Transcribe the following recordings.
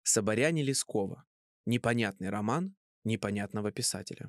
Соборяне Лескова. Непонятный роман непонятного писателя.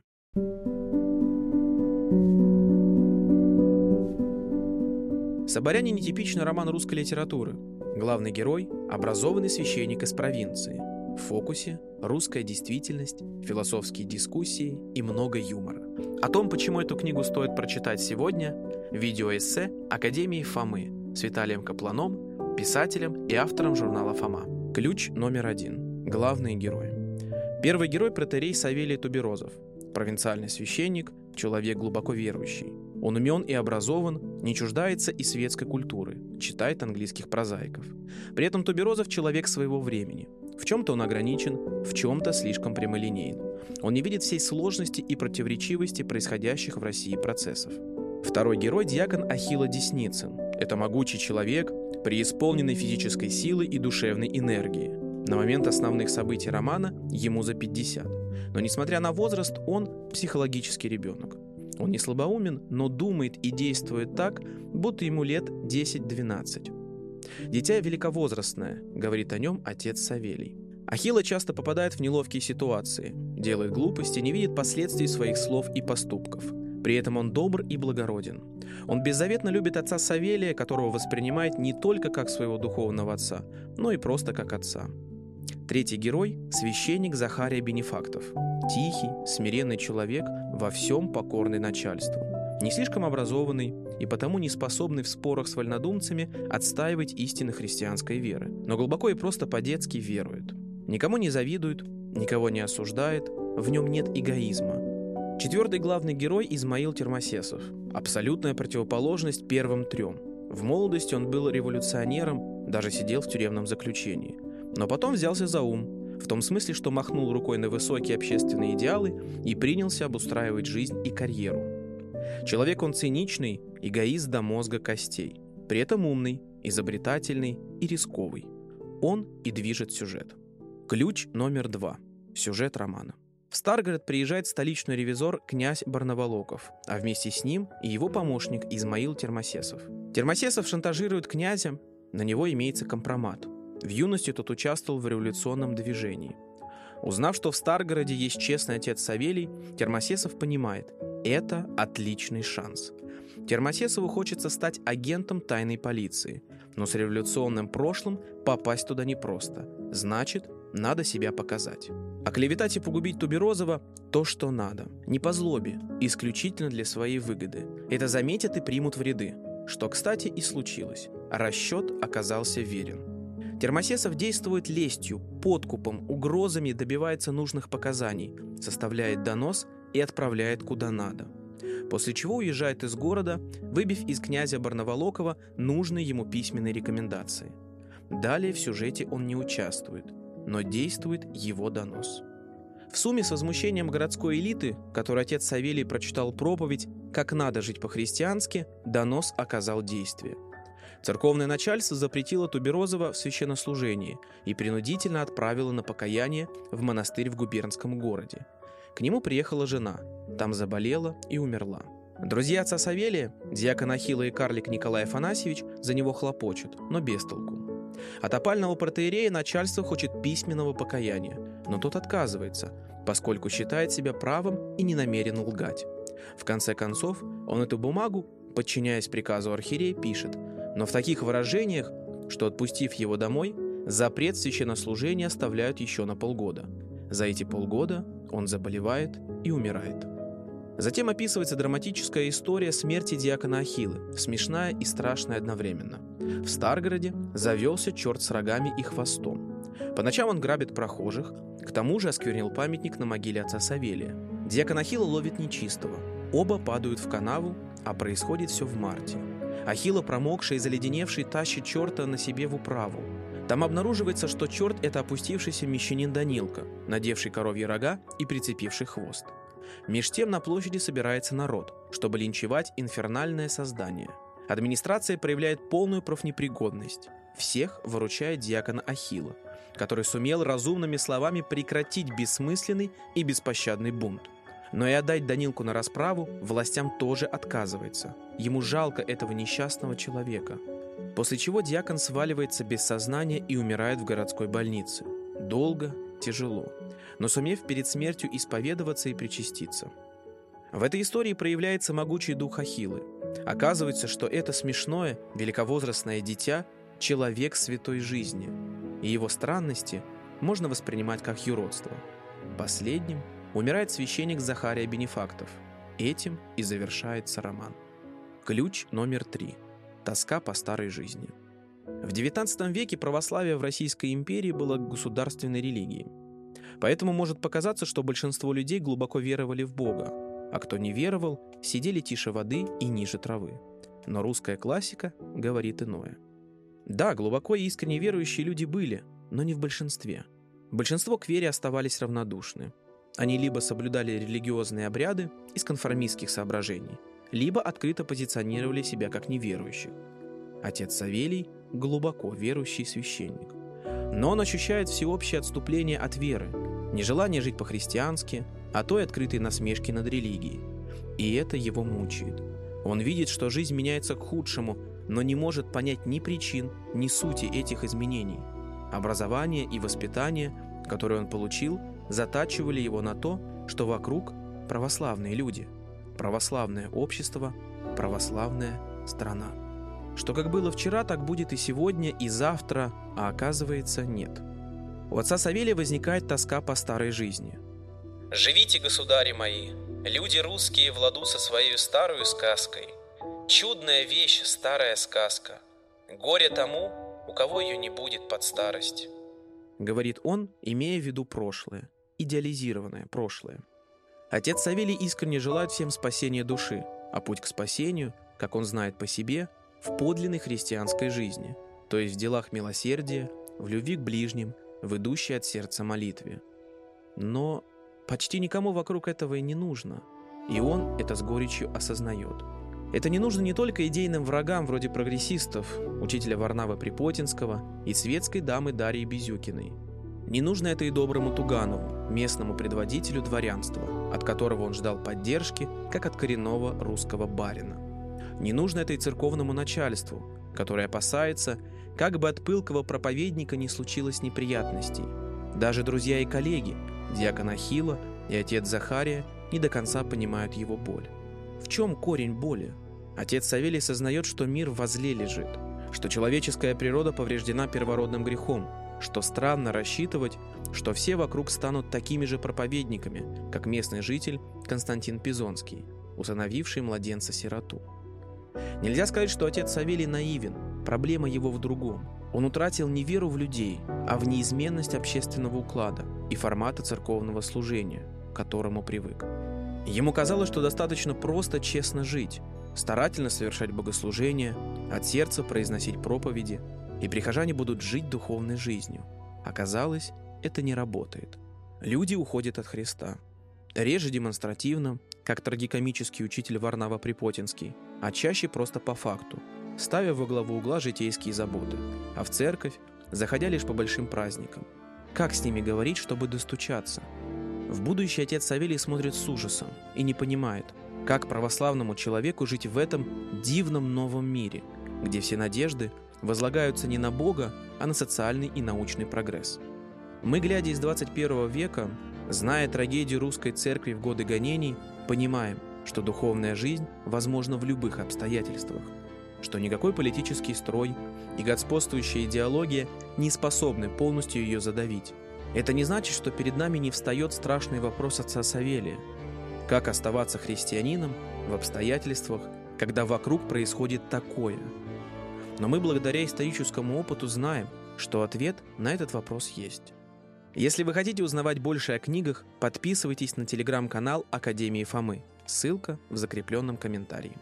«Соборяне» — нетипичный роман русской литературы. Главный герой — образованный священник из провинции. В фокусе — русская действительность, философские дискуссии и много юмора. О том, почему эту книгу стоит прочитать сегодня, видеоэссе Академии Фомы с Виталием Капланом, писателем и автором журнала «Фома». Ключ номер 1. Главные герои. Первый герой — протоиерей Савелий Туберозов. Провинциальный священник, человек глубоко верующий. Он умен и образован, не чуждается и светской культуры, читает английских прозаиков. При этом Туберозов — человек своего времени. В чем-то он ограничен, в чем-то слишком прямолинеен. Он не видит всей сложности и противоречивости происходящих в России процессов. Второй герой — диакон Ахилла Десницын. Это могучий человек, преисполненный физической силы и душевной энергии. На момент основных событий романа ему за 50. Но несмотря на возраст, он психологический ребенок. Он не слабоумен, но думает и действует так, будто ему лет 10-12. «Дитя великовозрастное», — говорит о нем отец Савелий. Ахилла часто попадает в неловкие ситуации, делает глупости, не видит последствий своих слов и поступков. При этом он добр и благороден. Он беззаветно любит отца Савелия, которого воспринимает не только как своего духовного отца, но и просто как отца. Третий герой – священник Захария Бенефактов. Тихий, смиренный человек, во всем покорный начальству. Не слишком образованный и потому не способный в спорах с вольнодумцами отстаивать истины христианской веры, но глубоко и просто по-детски верует. Никому не завидует, никого не осуждает, в нем нет эгоизма. Четвертый главный герой – Измаил Термосесов. Абсолютная противоположность первым трем. В молодости он был революционером, даже сидел в тюремном заключении. Но потом взялся за ум, в том смысле, что махнул рукой на высокие общественные идеалы и принялся обустраивать жизнь и карьеру. Человек он циничный, эгоист до мозга костей, при этом умный, изобретательный и рисковый. Он и движет сюжет. Ключ номер 2. Сюжет романа. В Старгород приезжает столичный ревизор князь Барнаволоков, а вместе с ним и его помощник Измаил Термосесов. Термосесов шантажирует князя, на него имеется компромат. В юности тот участвовал в революционном движении. Узнав, что в Старгороде есть честный отец Савелий, Термосесов понимает – это отличный шанс. Термосесову хочется стать агентом тайной полиции, но с революционным прошлым попасть туда непросто. Значит, надо себя показать. Оклеветать и погубить Туберозова – то, что надо. Не по злобе, исключительно для своей выгоды. Это заметят и примут в ряды. Что, кстати, и случилось. Расчет оказался верен. Термосесов действует лестью, подкупом, угрозами, добивается нужных показаний, составляет донос и отправляет куда надо. После чего уезжает из города, выбив из князя Барнаволокова нужные ему письменные рекомендации. Далее в сюжете он не участвует, но действует его донос. В сумме с возмущением городской элиты, которой отец Савелий прочитал проповедь «Как надо жить по-христиански», донос оказал действие. Церковное начальство запретило Туберозова в священнослужении и принудительно отправило на покаяние в монастырь в губернском городе. К нему приехала жена, там заболела и умерла. Друзья отца Савелия, диакон Ахилла и карлик Николай Афанасьевич, за него хлопочут, но без толку. От опального протоиерея начальство хочет письменного покаяния, но тот отказывается, поскольку считает себя правым и не намерен лгать. В конце концов, он эту бумагу, подчиняясь приказу архиерея, пишет, но в таких выражениях, что, отпустив его домой, запрет священнослужения оставляют еще на полгода. За эти полгода он заболевает и умирает. Затем описывается драматическая история смерти диакона Ахиллы, смешная и страшная одновременно. В Старгороде завелся черт с рогами и хвостом. По ночам он грабит прохожих, к тому же осквернил памятник на могиле отца Савелия. Диакон Ахилла ловит нечистого. Оба падают в канаву, а происходит все в марте. Ахилла, промокший и заледеневший, тащит черта на себе в управу. Там обнаруживается, что черт – это опустившийся мещанин Данилка, надевший коровьи рога и прицепивший хвост. Меж тем на площади собирается народ, чтобы линчевать инфернальное создание. Администрация проявляет полную профнепригодность. Всех выручает диакон Ахилла, который сумел разумными словами прекратить бессмысленный и беспощадный бунт. Но и отдать Данилку на расправу властям тоже отказывается. Ему жалко этого несчастного человека. После чего диакон сваливается без сознания и умирает в городской больнице. долго, тяжело, но сумев перед смертью исповедоваться и причаститься. В этой истории проявляется могучий дух Ахиллы. Оказывается, что это смешное, великовозрастное дитя – человек святой жизни, и его странности можно воспринимать как юродство. Последним умирает священник Захария Бенефактов. Этим и завершается роман. Ключ номер 3. Тоска по старой жизни. В XIX веке православие в Российской империи было государственной религией. Поэтому может показаться, что большинство людей глубоко веровали в Бога, а кто не веровал, сидели тише воды и ниже травы. Но русская классика говорит иное. Да, глубоко и искренне верующие люди были, но не в большинстве. Большинство к вере оставались равнодушны. Они либо соблюдали религиозные обряды из конформистских соображений, либо открыто позиционировали себя как неверующих. Отец Савелий – глубоко верующий священник. Но он ощущает всеобщее отступление от веры, нежелание жить по-христиански, а то и открытые насмешки над религией. И это его мучает. Он видит, что жизнь меняется к худшему, но не может понять ни причин, ни сути этих изменений. Образование и воспитание, которое он получил, затачивали его на то, что вокруг православные люди, православное общество, православная страна. Что как было вчера, так будет и сегодня, и завтра, а оказывается, нет. У отца Савелия возникает тоска по старой жизни. «Живите, государи мои, люди русские в ладу со своей старою сказкой. Чудная вещь, старая сказка. Горе тому, у кого ее не будет под старость», — говорит он, имея в виду прошлое, идеализированное прошлое. Отец Савелий искренне желает всем спасения души, а путь к спасению, как он знает по себе, в подлинной христианской жизни, то есть в делах милосердия, в любви к ближним, в идущей от сердца молитве. Но почти никому вокруг этого и не нужно, и он это с горечью осознает. Это не нужно не только идейным врагам вроде прогрессистов, учителя Варнавы Припотинского и светской дамы Дарьи Безюкиной. Не нужно это и доброму Туганову, местному предводителю дворянства, от которого он ждал поддержки, как от коренного русского барина. Не нужно это и церковному начальству, которое опасается, как бы от пылкого проповедника не случилось неприятностей. Даже друзья и коллеги, диакон Ахилла и отец Захария, не до конца понимают его боль. В чем корень боли? Отец Савелий сознает, что мир во зле лежит, что человеческая природа повреждена первородным грехом, что странно рассчитывать, что все вокруг станут такими же проповедниками, как местный житель Константин Пизонский, усыновивший младенца-сироту. Нельзя сказать, что отец Савелий наивен, проблема его в другом. Он утратил не веру в людей, а в неизменность общественного уклада и формата церковного служения, к которому привык. Ему казалось, что достаточно просто честно жить, старательно совершать богослужения, от сердца произносить проповеди, и прихожане будут жить духовной жизнью. Оказалось, это не работает. Люди уходят от Христа. Реже демонстративно, как трагикомический учитель Варнава Припотинский, а чаще просто по факту, ставя во главу угла житейские заботы, а в церковь заходя лишь по большим праздникам. Как с ними говорить, чтобы достучаться? В будущее отец Савелий смотрит с ужасом и не понимает, как православному человеку жить в этом дивном новом мире, где все надежды возлагаются не на Бога, а на социальный и научный прогресс. Мы, глядя из 21 века, зная трагедию русской церкви в годы гонений, понимаем, что духовная жизнь возможна в любых обстоятельствах, что никакой политический строй и господствующая идеология не способны полностью ее задавить. Это не значит, что перед нами не встает страшный вопрос отца Савелия: как оставаться христианином в обстоятельствах, когда вокруг происходит такое? Но мы благодаря историческому опыту знаем, что ответ на этот вопрос есть. Если вы хотите узнавать больше о книгах, подписывайтесь на телеграм-канал Академии Фомы. Ссылка в закрепленном комментарии.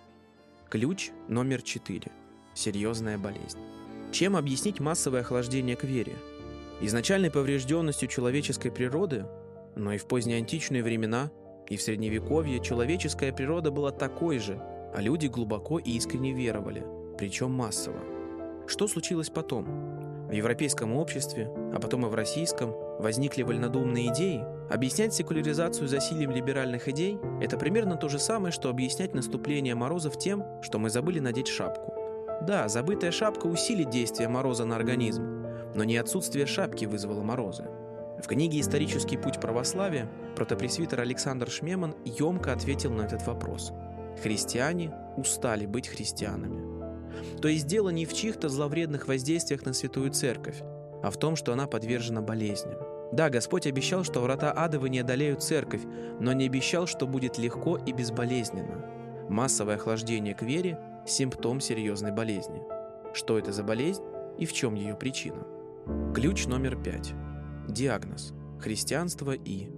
Ключ номер 4. Серьезная болезнь. Чем объяснить массовое охлаждение к вере? Изначальной поврежденностью человеческой природы, но и в позднеантичные времена, и в Средневековье человеческая природа была такой же, а люди глубоко и искренне веровали, причем массово. Что случилось потом? В европейском обществе, а потом и в российском, возникли вольнодумные идеи. Объяснять секуляризацию засильем либеральных идей – это примерно то же самое, что объяснять наступление морозов тем, что мы забыли надеть шапку. Да, забытая шапка усилит действие мороза на организм, но не отсутствие шапки вызвало морозы. В книге «Исторический путь православия» протопресвитер Александр Шмеман емко ответил на этот вопрос. Христиане устали быть христианами. То есть дело не в чьих-то зловредных воздействиях на Святую Церковь, а в том, что она подвержена болезням. Да, Господь обещал, что врата адовы не одолеют Церковь, но не обещал, что будет легко и безболезненно. Массовое охлаждение к вере – симптом серьезной болезни. Что это за болезнь и в чем ее причина? Ключ номер 5. Диагноз. Христианство и.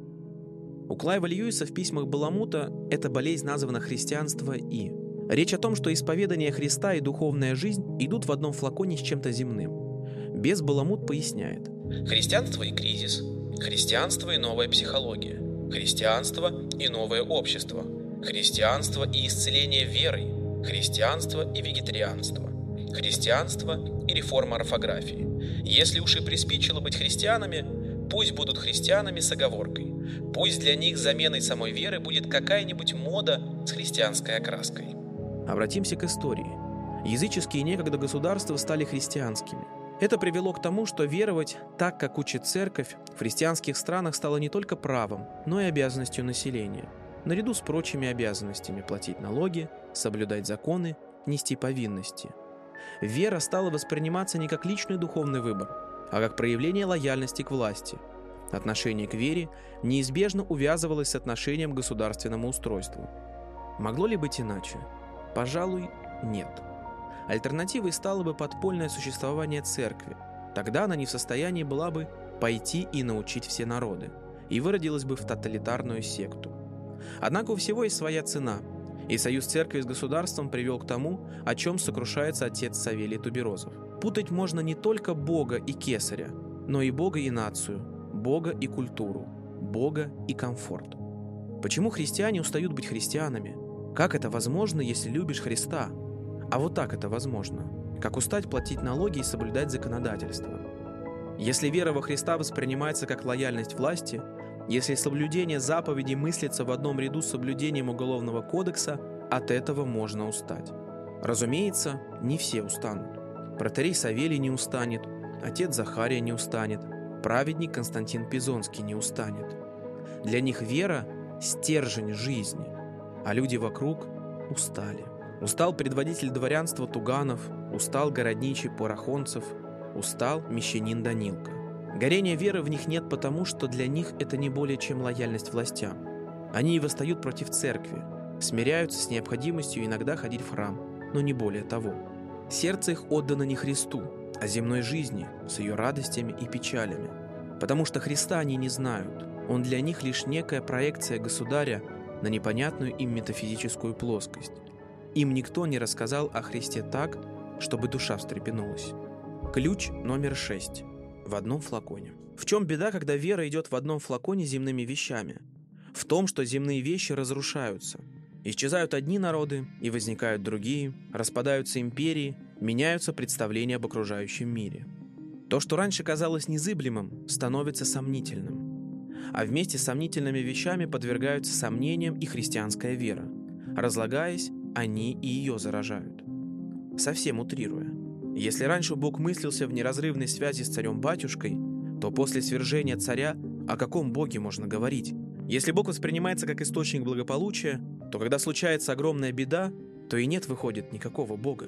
У Клайва Льюиса в письмах Баламута эта болезнь названа христианство и. Речь о том, что исповедание Христа и духовная жизнь идут в одном флаконе с чем-то земным. Без Баламут поясняет. Христианство и кризис, христианство и новая психология, христианство и новое общество, христианство и исцеление верой, христианство и вегетарианство, христианство и реформа орфографии. Если уж и приспичило быть христианами, пусть будут христианами с оговоркой. Пусть для них заменой самой веры будет какая-нибудь мода с христианской окраской. Обратимся к истории. Языческие некогда государства стали христианскими. Это привело к тому, что веровать так, как учит Церковь, в христианских странах стало не только правом, но и обязанностью населения. Наряду с прочими обязанностями платить налоги, соблюдать законы, нести повинности. Вера стала восприниматься не как личный духовный выбор, а как проявление лояльности к власти. Отношение к вере неизбежно увязывалось с отношением к государственному устройству. Могло ли быть иначе? Пожалуй, нет. Альтернативой стало бы подпольное существование церкви. Тогда она не в состоянии была бы пойти и научить все народы, и выродилась бы в тоталитарную секту. Однако у всего есть своя цена, и союз церкви с государством привел к тому, о чем сокрушается отец Савелий Туберозов. Путать можно не только Бога и кесаря, но и Бога и нацию, Бога и культуру, Бога и комфорт. Почему христиане устают быть христианами? Как это возможно, если любишь Христа? А вот так это возможно. Как устать платить налоги и соблюдать законодательство? Если вера во Христа воспринимается как лояльность власти, если соблюдение заповедей мыслится в одном ряду с соблюдением Уголовного кодекса, от этого можно устать. Разумеется, не все устанут. Протоиерей Савелий не устанет, отец Захария не устанет, праведник Константин Пизонский не устанет. Для них вера – стержень жизни, а люди вокруг устали. Устал предводитель дворянства Туганов, устал городничий Порохонцев, устал мещанин Данилка. Горения веры в них нет потому, что для них это не более чем лояльность властям. Они и восстают против церкви, смиряются с необходимостью иногда ходить в храм, но не более того. Сердце их отдано не Христу, а земной жизни с ее радостями и печалями. Потому что Христа они не знают, он для них лишь некая проекция государя на непонятную им метафизическую плоскость. Им никто не рассказал о Христе так, чтобы душа встрепенулась. Ключ номер 6. В одном флаконе. В чем беда, когда вера идет в одном флаконе с земными вещами? В том, что земные вещи разрушаются. Исчезают одни народы, и возникают другие, распадаются империи, меняются представления об окружающем мире. То, что раньше казалось незыблемым, становится сомнительным. А вместе с сомнительными вещами подвергаются сомнениям и христианская вера. Разлагаясь, они и ее заражают. Совсем утрируя. Если раньше Бог мыслился в неразрывной связи с царем-батюшкой, то после свержения царя о каком Боге можно говорить? Если Бог воспринимается как источник благополучия, то когда случается огромная беда, то и нет, выходит, никакого Бога.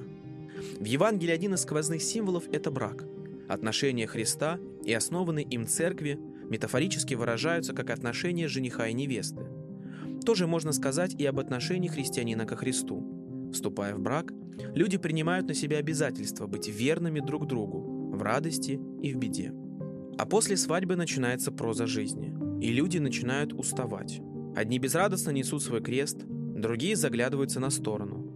В Евангелии один из сквозных символов – это брак. Отношения Христа и основанные им церкви метафорически выражаются как отношения жениха и невесты. Тоже можно сказать и об отношении христианина ко Христу. Вступая в брак, люди принимают на себя обязательство быть верными друг другу в радости и в беде. А после свадьбы начинается проза жизни, и люди начинают уставать. Одни безрадостно несут свой крест, другие заглядываются на сторону,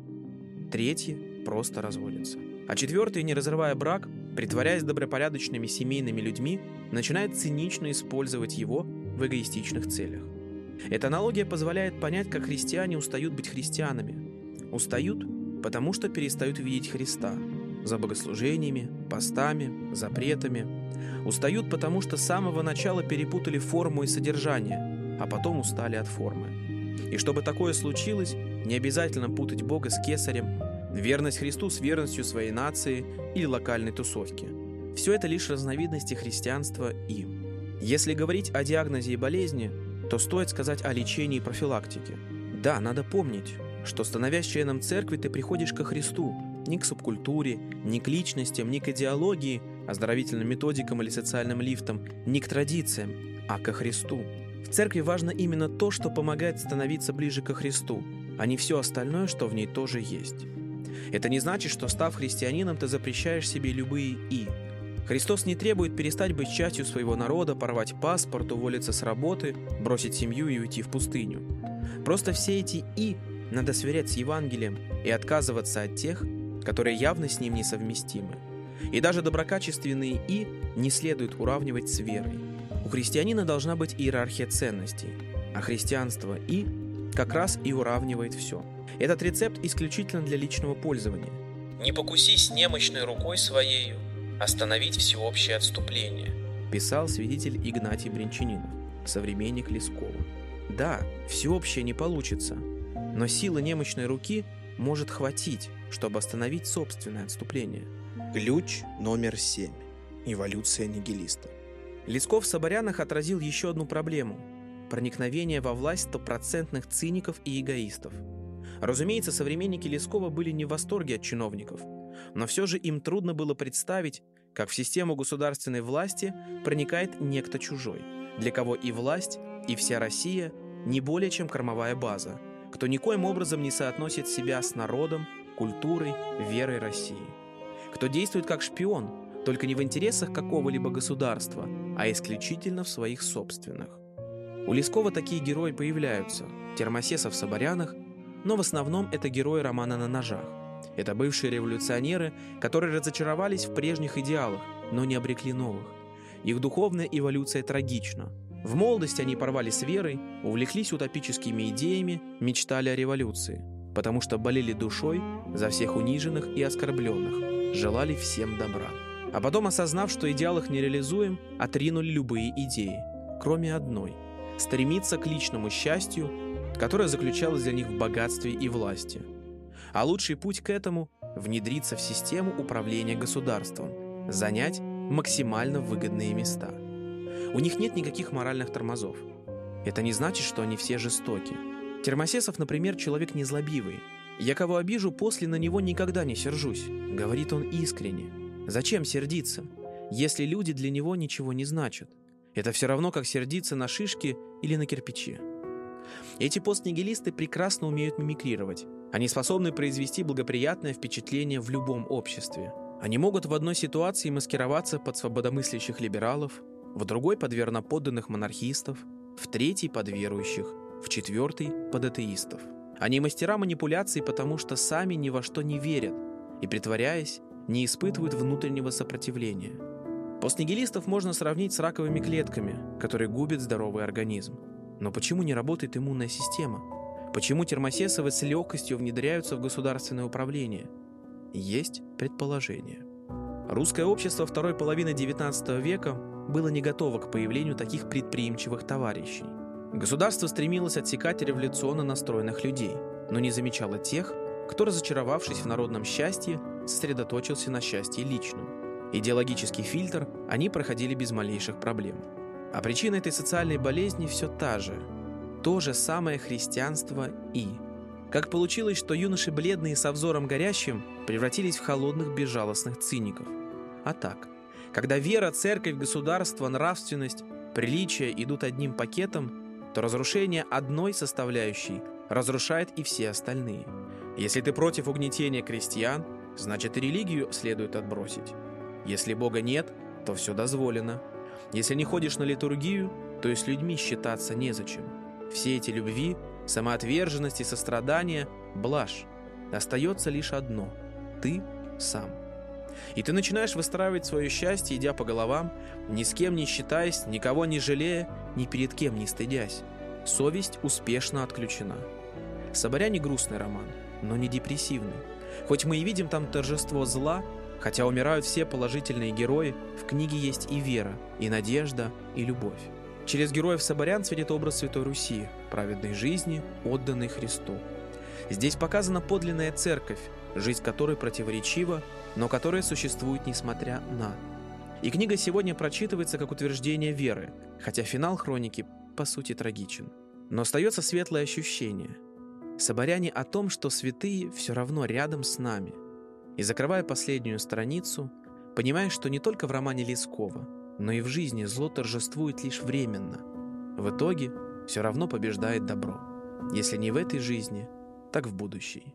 третьи просто разводятся. А четвертые, не разрывая брак, притворяясь добропорядочными семейными людьми, начинают цинично использовать его в эгоистичных целях. Эта аналогия позволяет понять, как христиане устают быть христианами. Устают, потому что перестают видеть Христа за богослужениями, постами, запретами. Устают, потому что с самого начала перепутали форму и содержание, а потом устали от формы. И чтобы такое случилось, не обязательно путать Бога с кесарем, верность Христу с верностью своей нации или локальной тусовки. Все это лишь разновидности христианства и. Если говорить о диагнозе и болезни, то стоит сказать о лечении и профилактике. Да, надо помнить, что, становясь членом церкви, ты приходишь ко Христу, не к субкультуре, не к личностям, не к идеологии, оздоровительным методикам или социальным лифтам, не к традициям, а ко Христу. В церкви важно именно то, что помогает становиться ближе ко Христу, а не все остальное, что в ней тоже есть. Это не значит, что, став христианином, ты запрещаешь себе любые «и». Христос не требует перестать быть частью своего народа, порвать паспорт, уволиться с работы, бросить семью и уйти в пустыню. Просто все эти «и» надо сверять с Евангелием и отказываться от тех, которые явно с ним несовместимы. И даже доброкачественные «и» не следует уравнивать с верой. У христианина должна быть иерархия ценностей, а христианство «и» как раз и уравнивает все. Этот рецепт исключительно для личного пользования. «Не покусись немощной рукой своею остановить всеобщее отступление», писал святитель Игнатий Брянчанинов, современник Лескова. Да, всеобщее не получится, но силы немощной руки может хватить, чтобы остановить собственное отступление. Ключ номер 7. Эволюция нигилиста. Лесков в «Соборянах» отразил еще одну проблему – проникновение во власть стопроцентных циников и эгоистов. Разумеется, современники Лескова были не в восторге от чиновников, но все же им трудно было представить, как в систему государственной власти проникает некто чужой, для кого и власть, и вся Россия не более чем кормовая база, кто никоим образом не соотносит себя с народом, культурой, верой России, кто действует как шпион, только не в интересах какого-либо государства, а исключительно в своих собственных. У Лескова такие герои появляются – Термосеса в «Соборянах», но в основном это герои романа «На ножах». Это бывшие революционеры, которые разочаровались в прежних идеалах, но не обрекли новых. Их духовная эволюция трагична. В молодости они порвали с верой, увлеклись утопическими идеями, мечтали о революции, потому что болели душой за всех униженных и оскорбленных, желали всем добра. А потом, осознав, что идеал их нереализуем, отринули любые идеи, кроме одной – стремиться к личному счастью, которое заключалось для них в богатстве и власти. А лучший путь к этому – внедриться в систему управления государством, занять максимально выгодные места. У них нет никаких моральных тормозов. Это не значит, что они все жестоки. Термосесов, например, человек незлобивый. «Я кого обижу, после на него никогда не сержусь», — говорит он искренне. Зачем сердиться, если люди для него ничего не значат? Это все равно, как сердиться на шишки или на кирпичи. Эти постнигилисты прекрасно умеют мимикрировать. Они способны произвести благоприятное впечатление в любом обществе. Они могут в одной ситуации маскироваться под свободомыслящих либералов, в другой под верноподданных монархистов, в третий под верующих, в четвертый под атеистов. Они мастера манипуляций, потому что сами ни во что не верят и, притворяясь, не испытывают внутреннего сопротивления. Постнигилистов можно сравнить с раковыми клетками, которые губят здоровый организм. Но почему не работает иммунная система? Почему термосесовы с легкостью внедряются в государственное управление? Есть предположение. Русское общество второй половины XIX века было не готово к появлению таких предприимчивых товарищей. Государство стремилось отсекать революционно настроенных людей, но не замечало тех, кто, разочаровавшись в народном счастье, сосредоточился на счастье личном. Идеологический фильтр они проходили без малейших проблем. А причина этой социальной болезни все та же. То же самое христианство и... Как получилось, что юноши бледные со взором горящим превратились в холодных безжалостных циников? А так, когда вера, церковь, государство, нравственность, приличие идут одним пакетом, то разрушение одной составляющей разрушает и все остальные. Если ты против угнетения крестьян, значит и религию следует отбросить. Если Бога нет, то все дозволено. Если не ходишь на литургию, то и с людьми считаться незачем. Все эти любви, самоотверженность и сострадание – блажь. Остается лишь одно – ты сам. И ты начинаешь выстраивать свое счастье, идя по головам, ни с кем не считаясь, никого не жалея, ни перед кем не стыдясь. Совесть успешно отключена. «Соборяне» – грустный роман, но не депрессивный. Хоть мы и видим там торжество зла, хотя умирают все положительные герои, в книге есть и вера, и надежда, и любовь. Через героев соборян светит образ Святой Руси, праведной жизни, отданной Христу. Здесь показана подлинная церковь, жизнь которой противоречива, но которая существует несмотря на. И книга сегодня прочитывается как утверждение веры, хотя финал хроники по сути трагичен. Но остается светлое ощущение. Соборяне о том, что святые все равно рядом с нами. И закрывая последнюю страницу, понимаешь, что не только в романе Лескова, но и в жизни зло торжествует лишь временно. В итоге все равно побеждает добро. Если не в этой жизни, так в будущей.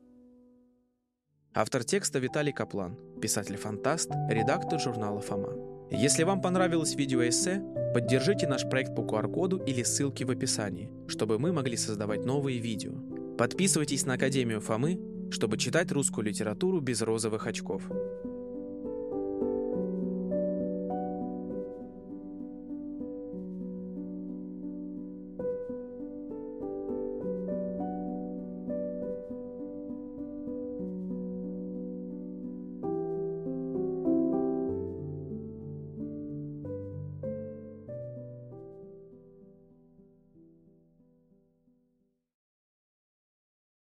Автор текста Виталий Каплан, писатель-фантаст, редактор журнала «Фома». Если вам понравилось видеоэссе, поддержите наш проект по QR-коду или ссылке в описании, чтобы мы могли создавать новые видео. Подписывайтесь на Академию Фомы, чтобы читать русскую литературу без розовых очков.